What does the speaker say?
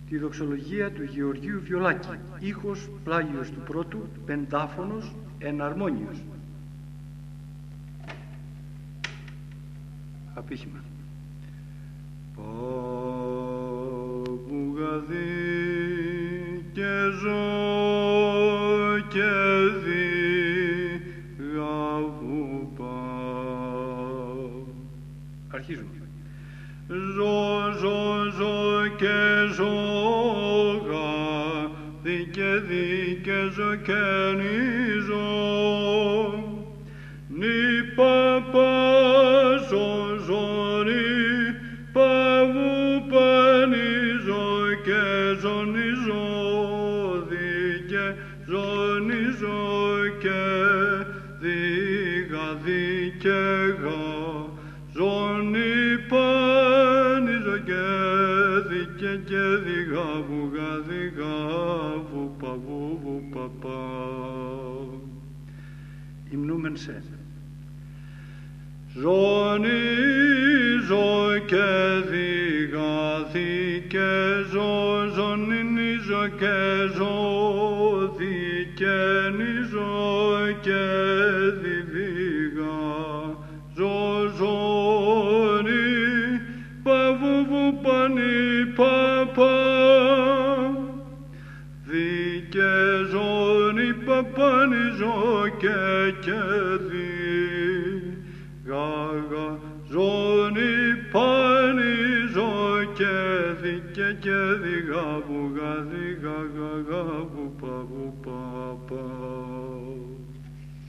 τη δοξολογία του Γεωργίου Βιολάκη, ήχος πλάγιος του πρώτου, πεντάφωνος, εναρμόνιος. Απήχημα. Παπουγαδί και ζω και διγαβουπά. Αρχίζουμε. Ζω, ζω, ζω και ζώγα, δι και ζω και νιζω. Νι παπα ζω, ζω, νι παβουπα, νιζω και ζω, νιζω, δι και ζω, νιζω και διγα, δι και γα. Ζωνή πάνιζω και δίκαι και διγάβουγα, διγάβου παβούβου παπά. Υμνούμεν σε. Ζωνίζω και διγά, δίκαι ζω, ζωνινίζω και ζω.